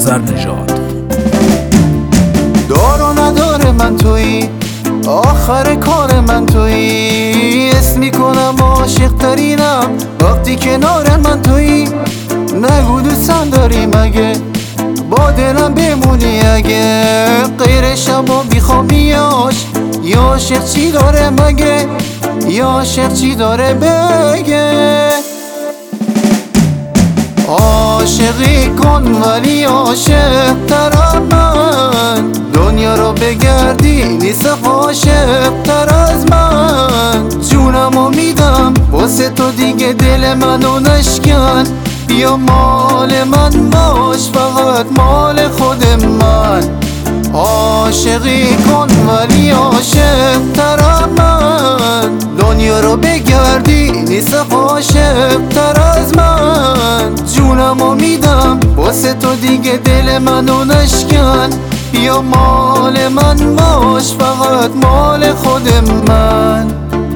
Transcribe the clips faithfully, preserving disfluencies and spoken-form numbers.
نظر نژاد. دار و نداره من تویی، آخر کار من تویی، اسم میکنم عاشق ترینم وقتی کنار من تویی. نگو دوستم داری مگه، با دلم بمونی اگه، غیر شبا بیخوابیاش یا عاشق چی داره مگه، یا عاشق چی داره بگه. عاشقی کن ولی عاشق تر من، دنیا رو بگردی نیست عاشق تر از من. جونمو میدم واسه تو دیگه دل منو نشکن، بیا مال من باش فقط مال خود من. عاشقی کن ولی عاشق تر من، دنیا رو بگردی نیست عاشق تر از من. جونمو میدم واسه تو دیگه دل منو نشکن، بیا مال من باش فقط مال خود من.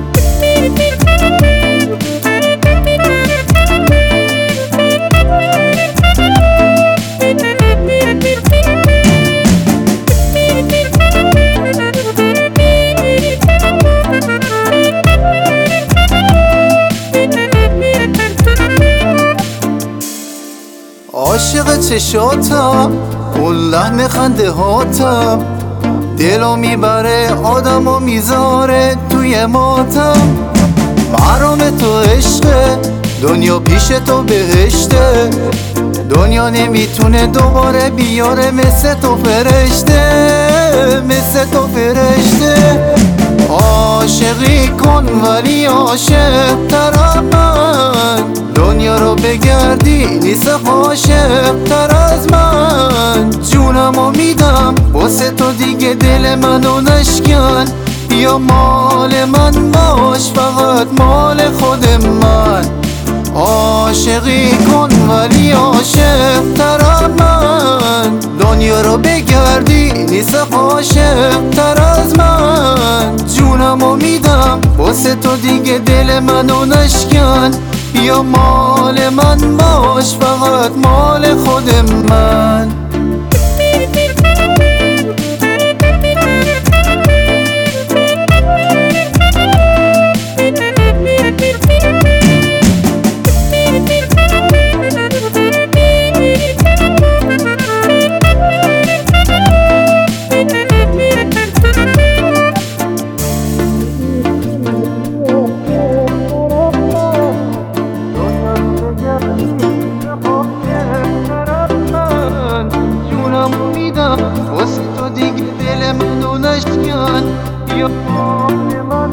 عاشق چشاتم، اون لحن خنده هاتم، دلو میبره آدمو میذاره توی ماتم. مرام تو عشقه، دنیا پیش تو بهشته، دنیا نمیتونه دوباره بیاره مثل تو فرشته، مثل تو فرشته. عاشقی کن ولی عاشق تر من، دنیا رو بگردی نیست عاشق تر از من. جونمو میدم واسه تو دیگه دل منو نشکن، بیا مال من باش فقط مال خود من. عاشقی کن ولی عاشق تر من، دنیا رو بگردی نیست عاشق تر از من. جونمو میدم واسه تو دیگه دل منو نشکن، بیا مال من باش فقط مال خود من. واسه تو دیگه دل منو نشکن، یا من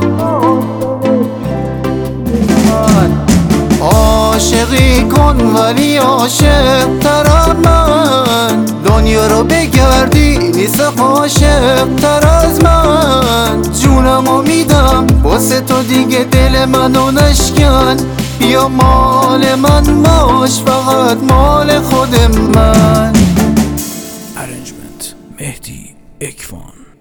عاشقی کن ولی عاشق تر من، دنیا رو بگردی نیست عاشق تر از من. جونمو میدم واسه تو دیگه دل منو نشکن، بیا مال من باش فقط مال خود من. ارنجمنت مهدی اکوان.